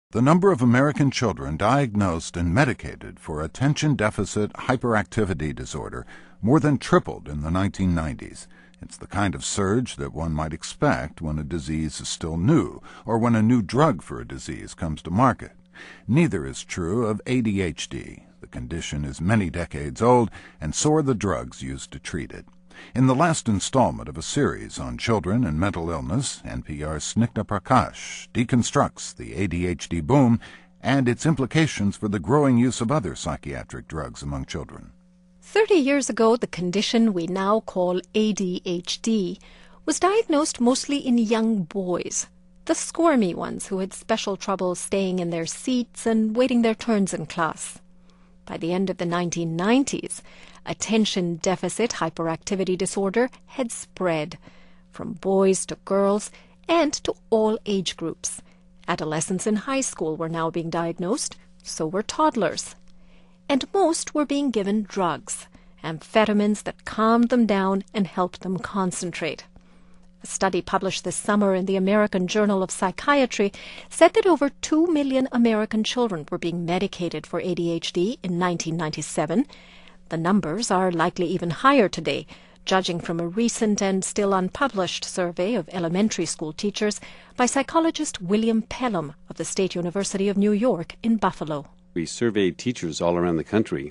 The number of American children diagnosed and medicated for attention deficit hyperactivity disorder more than tripled in the 1990s. It's the kind of surge that one might expect when a disease is still new or when a new drug for a disease comes to market. Neither is true of ADHD. The condition is many decades old, and so are the drugs used to treat it. In the last installment of a series on children and mental illness, NPR's Snigdha Prakash deconstructs the ADHD boom and its implications for the growing use of other psychiatric drugs among children. 30 years ago, the condition we now call ADHD was diagnosed mostly in young boys, the squirmy ones who had special trouble staying in their seats and waiting their turns in class. By the end of the 1990s, attention deficit hyperactivity disorder had spread from boys to girls and to all age groups. Adolescents in high school were now being diagnosed, so were toddlers. And most were being given drugs, amphetamines that calmed them down and helped them concentrate. A study published this summer in the American Journal of Psychiatry said that over 2 million American children were being medicated for ADHD in 1997. The numbers are likely even higher today, judging from a recent and still unpublished survey of elementary school teachers by psychologist William Pelham of the State University of New York in Buffalo. We surveyed teachers all around the country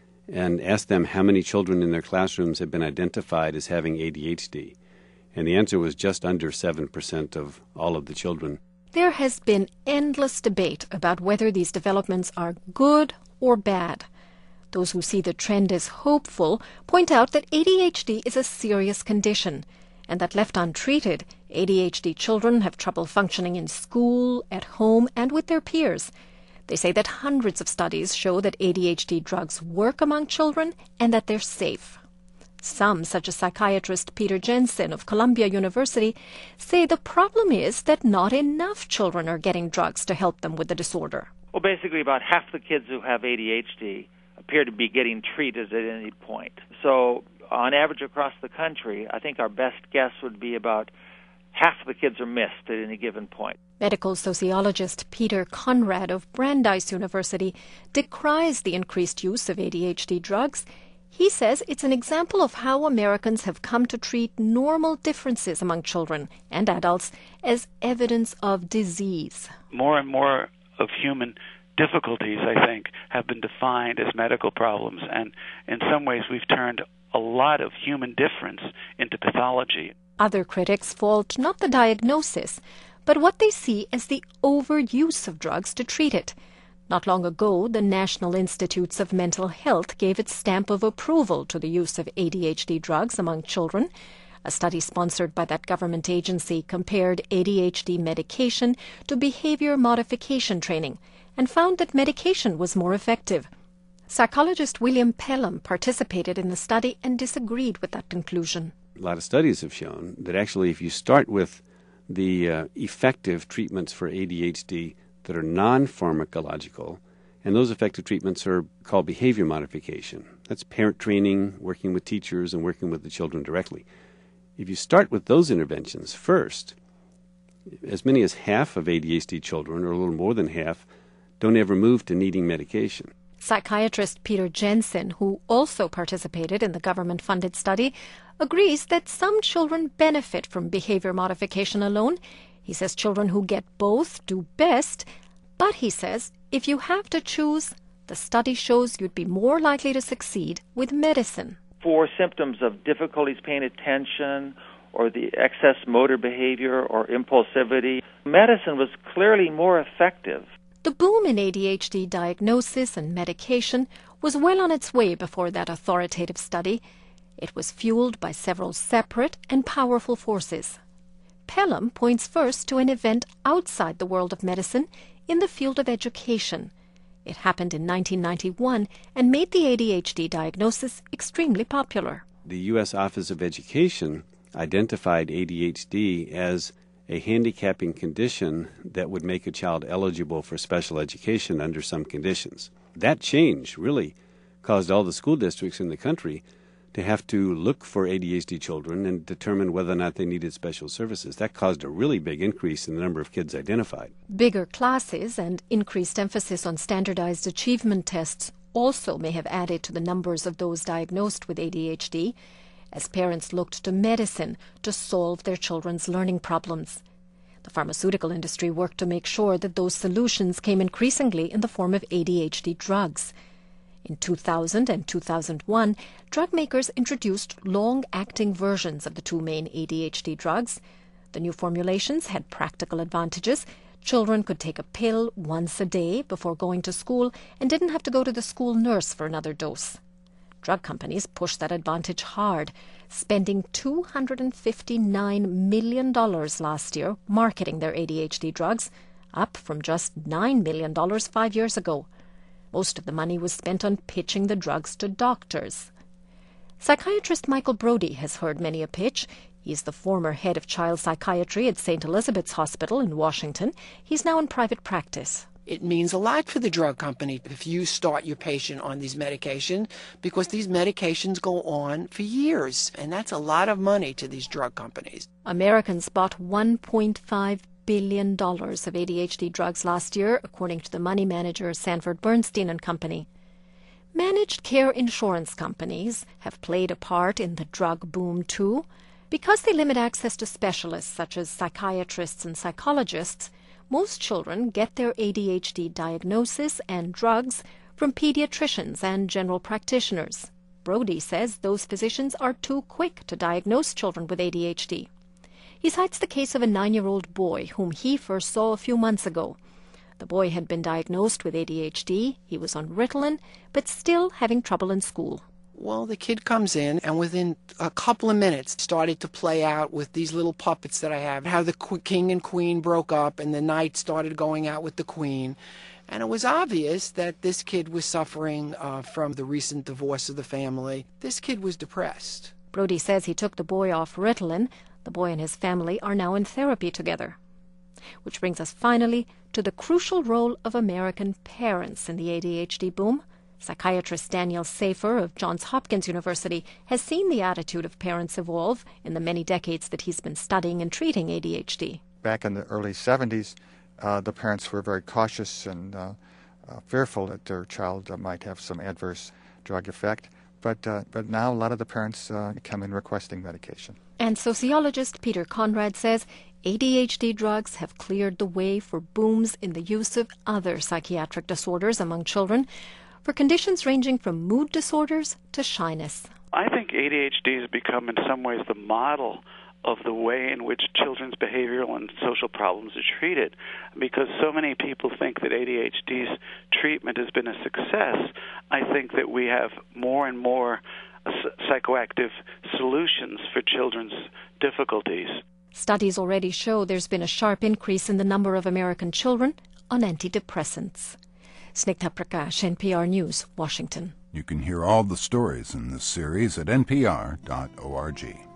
and asked them how many children in their classrooms had been identified as having ADHD. And the answer was just under 7% of all of the children. There has been endless debate about whether these developments are good or bad. Those who see the trend as hopeful point out that ADHD is a serious condition, and that left untreated, ADHD children have trouble functioning in school, at home, and with their peers. They say that hundreds of studies show that ADHD drugs work among children and that they're safe. Some, such as psychiatrist Peter Jensen of Columbia University, say the problem is that not enough children are getting drugs to help them with the disorder. Well, basically about half the kids who have ADHD appear to be getting treated at any point. So on average across the country, I think our best guess would be about half the kids are missed at any given point. Medical sociologist Peter Conrad of Brandeis University decries the increased use of ADHD drugs. He says it's an example of how Americans have come to treat normal differences among children and adults as evidence of disease. More and more of human difficulties, I think, have been defined as medical problems, and in some ways we've turned a lot of human difference into pathology. Other critics fault not the diagnosis, but what they see as the overuse of drugs to treat it. Not long ago, the National Institutes of Mental Health gave its stamp of approval to the use of ADHD drugs among children. A study sponsored by that government agency compared ADHD medication to behavior modification training and found that medication was more effective. Psychologist William Pelham participated in the study and disagreed with that conclusion. A lot of studies have shown that actually if you start with the effective treatments for ADHD that are non-pharmacological, and those effective treatments are called behavior modification. That's parent training, working with teachers, and working with the children directly. If you start with those interventions first, as many as half of ADHD children, or a little more than half, don't ever move to needing medication. Psychiatrist Peter Jensen, who also participated in the government-funded study, agrees that some children benefit from behavior modification alone. He says children who get both do best, but he says if you have to choose, the study shows you'd be more likely to succeed with medicine. For symptoms of difficulties paying attention or the excess motor behavior or impulsivity, medicine was clearly more effective. The boom in ADHD diagnosis and medication was well on its way before that authoritative study. It was fueled by several separate and powerful forces. Pelham points first to an event outside the world of medicine in the field of education. It happened in 1991 and made the ADHD diagnosis extremely popular. The U.S. Office of Education identified ADHD as a handicapping condition that would make a child eligible for special education under some conditions. That change really caused all the school districts in the country to have to look for ADHD children and determine whether or not they needed special services. That caused a really big increase in the number of kids identified. Bigger classes and increased emphasis on standardized achievement tests also may have added to the numbers of those diagnosed with ADHD, as parents looked to medicine to solve their children's learning problems. The pharmaceutical industry worked to make sure that those solutions came increasingly in the form of ADHD drugs. In 2000 and 2001, drug makers introduced long-acting versions of the two main ADHD drugs. The new formulations had practical advantages. Children could take a pill once a day before going to school and didn't have to go to the school nurse for another dose. Drug companies pushed that advantage hard, spending $259 million last year marketing their ADHD drugs, up from just $9 million 5 years ago. Most of the money was spent on pitching the drugs to doctors. Psychiatrist Michael Brody has heard many a pitch. He's the former head of child psychiatry at St. Elizabeth's Hospital in Washington. He's now in private practice. It means a lot for the drug company if you start your patient on these medications, because these medications go on for years, and that's a lot of money to these drug companies. Americans bought $1.5 billion of ADHD drugs last year, according to the money manager Sanford Bernstein and Company. Managed care insurance companies have played a part in the drug boom too. Because they limit access to specialists such as psychiatrists and psychologists, most children get their ADHD diagnosis and drugs from pediatricians and general practitioners. Brody says those physicians are too quick to diagnose children with ADHD. He cites the case of a 9-year-old boy whom he first saw a few months ago. The boy had been diagnosed with ADHD, he was on Ritalin, but still having trouble in school. Well, the kid comes in and within a couple of minutes started to play out with these little puppets that I have, how the king and queen broke up and the knight started going out with the queen. And it was obvious that this kid was suffering from the recent divorce of the family. This kid was depressed. Brody says he took the boy off Ritalin. The boy and his family are now in therapy together. Which brings us finally to the crucial role of American parents in the ADHD boom. Psychiatrist Daniel Safer of Johns Hopkins University has seen the attitude of parents evolve in the many decades that he's been studying and treating ADHD. Back in the early 70s, the parents were very cautious and fearful that their child might have some adverse drug effect. But now a lot of the parents come in requesting medication. And sociologist Peter Conrad says ADHD drugs have cleared the way for booms in the use of other psychiatric disorders among children, for conditions ranging from mood disorders to shyness. I think ADHD has become in some ways the model of the way in which children's behavioral and social problems are treated. Because so many people think that ADHD's treatment has been a success, I think that we have more and more psychoactive solutions for children's difficulties. Studies already show there's been a sharp increase in the number of American children on antidepressants. Snigdha Prakash, NPR News, Washington. You can hear all the stories in this series at npr.org.